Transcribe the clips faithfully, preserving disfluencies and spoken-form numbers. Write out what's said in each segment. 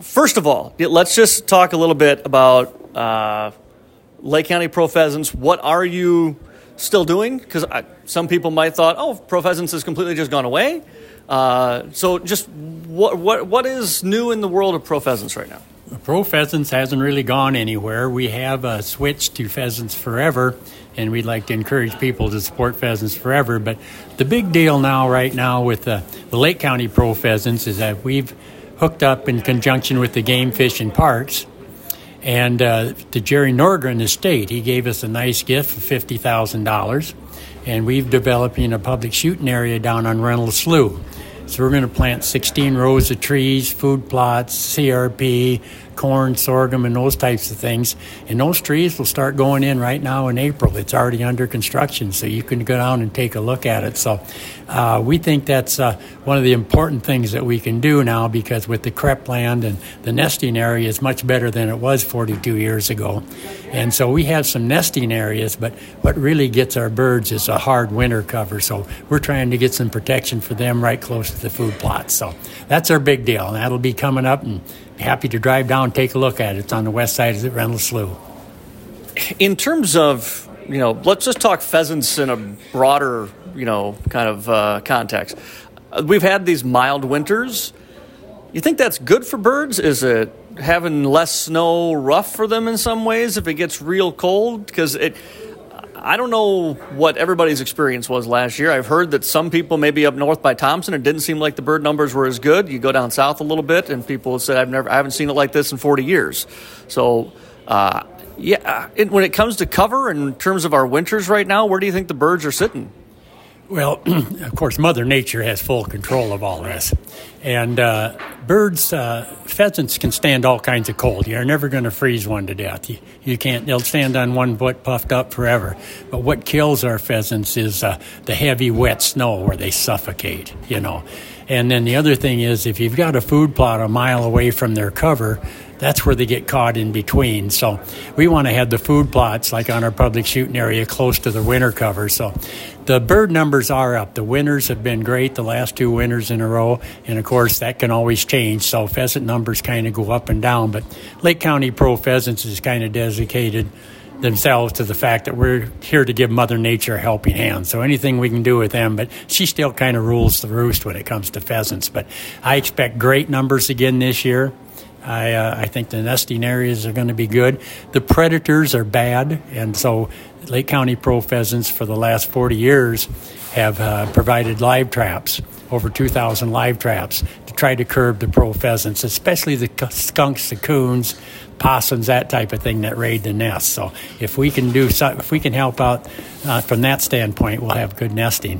first of all, let's just talk a little bit about uh, Lake County Pro Pheasants. What are you still doing? Because some people might thought, oh, Pro Pheasants has completely just gone away. Uh, so just what what what is new in the world of Pro Pheasants right now? Pro Pheasants hasn't really gone anywhere. We have uh, switched to Pheasants Forever, and we'd like to encourage people to support Pheasants Forever. But the big deal now, right now, with uh, the Lake County Pro Pheasants is that we've hooked up in conjunction with the Game Fish and Parks and uh, to Jerry Norgren Estate. He gave us a nice gift of fifty thousand dollars, and we've developing a public shooting area down on Reynolds Slough. So we're going to plant sixteen rows of trees, food plots, C R P, corn, sorghum, and those types of things. And those trees will start going in right now in April. It's already under construction, so you can go down and take a look at it. So uh, we think that's uh, one of the important things that we can do now, because with the crep land and the nesting area is much better than it was forty-two years ago. And so we have some nesting areas, but what really gets our birds is a hard winter cover. So we're trying to get some protection for them right close to the food plots. So that's our big deal, and that'll be coming up, and happy to drive down and take a look at it. It's on the west side of the Reynolds Slough. In terms of, you know, let's just talk pheasants in a broader, you know, kind of uh, context. We've had these mild winters. You think that's good for birds? Is it having less snow rough for them in some ways if it gets real cold? Because it, I don't know what everybody's experience was last year. I've heard that some people, maybe up north by Thompson, it didn't seem like the bird numbers were as good. You go down south a little bit, and people said, "I've never, I haven't seen it like this in forty years." So, uh, yeah, it, when it comes to cover in terms of our winters right now, where do you think the birds are sitting? Well, of course, Mother Nature has full control of all this. And uh, birds, uh, pheasants can stand all kinds of cold. You're never going to freeze one to death. You, you can't, they'll stand on one foot puffed up forever. But what kills our pheasants is uh, the heavy, wet snow where they suffocate, you know. And then the other thing is, if you've got a food plot a mile away from their cover, that's where they get caught in between. So we want to have the food plots, like on our public shooting area, close to the winter cover. So the bird numbers are up. The winters have been great, the last two winters in a row. And, of course, that can always change. So pheasant numbers kind of go up and down. But Lake County Pro Pheasants is kind of dedicated themselves to the fact that we're here to give Mother Nature a helping hand. So anything we can do with them, but she still kind of rules the roost when it comes to pheasants. But I expect great numbers again this year. I, uh, I think the nesting areas are going to be good. The predators are bad, and so Lake County Pro Pheasants for the last forty years have uh, provided live traps, over two thousand live traps, to try to curb the pro pheasants, especially the skunks, the coons, possums, that type of thing that raid the nests. So if we can do, so, if we can help out uh, from that standpoint, we'll have good nesting.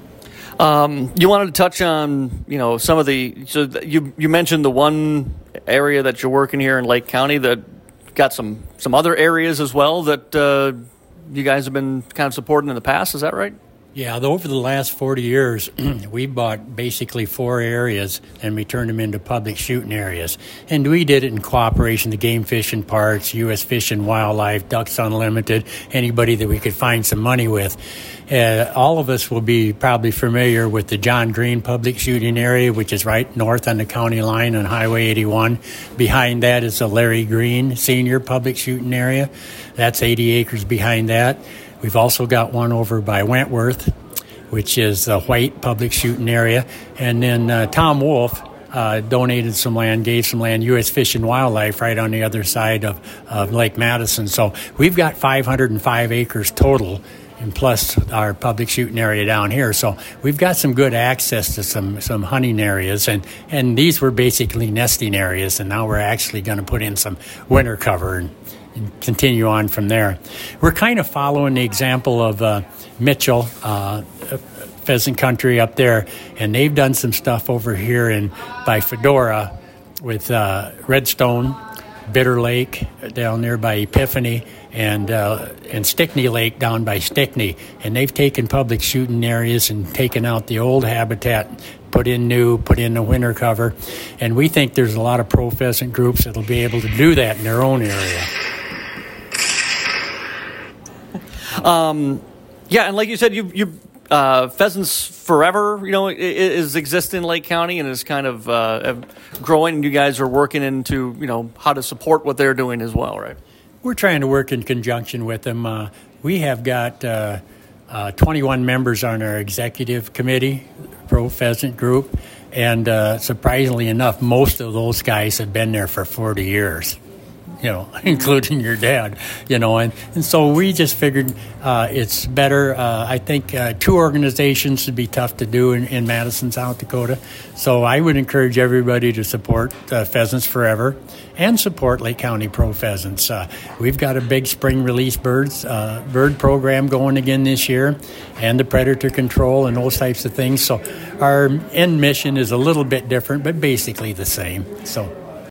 Um, you wanted to touch on, you know, some of the, so you you mentioned the one area that you're working here in Lake County that got some, some other areas as well that uh, you guys have been kind of supporting in the past. Is that right? Yeah, over the last forty years, we bought basically four areas and we turned them into public shooting areas. And we did it in cooperation, the Game Fish and Parks, U S Fish and Wildlife, Ducks Unlimited, anybody that we could find some money with. Uh, all of us will be probably familiar with the John Green Public Shooting Area, which is right north on the county line on Highway eighty-one. Behind that is the Larry Green Senior Public Shooting Area. That's eighty acres behind that. We've also got one over by Wentworth, which is the White Public Shooting Area. And then uh, Tom Wolf uh, donated some land, gave some land, U S Fish and Wildlife, right on the other side of, of Lake Madison. So we've got five hundred five acres total, and plus our public shooting area down here. So we've got some good access to some, some hunting areas. And, and these were basically nesting areas, and now we're actually going to put in some winter cover and, and continue on from there. We're kind of following the example of uh, Mitchell, uh, Pheasant Country up there, and they've done some stuff over here in by Fedora with uh, Redstone, Bitter Lake down there by Epiphany, and uh, and Stickney Lake down by Stickney. And they've taken public shooting areas and taken out the old habitat, put in new, put in the winter cover. And we think there's a lot of pro pheasant groups that'll be able to do that in their own area. Um, yeah, and like you said, you you uh, Pheasants Forever, you know, is exist in Lake County and is kind of uh, growing. And you guys are working into, you know, how to support what they're doing as well, right? We're trying to work in conjunction with them. Uh, we have got uh, uh, twenty-one members on our executive committee, Pro Pheasant Group, and uh, surprisingly enough, most of those guys have been there for forty years. You know, including your dad, you know, and, and so we just figured uh, it's better. Uh, I think uh, two organizations would be tough to do in, in Madison, South Dakota. So I would encourage everybody to support uh, Pheasants Forever and support Lake County Pro Pheasants. Uh, we've got a big spring release birds uh, bird program going again this year, and the predator control and those types of things. So our end mission is a little bit different, but basically the same. So.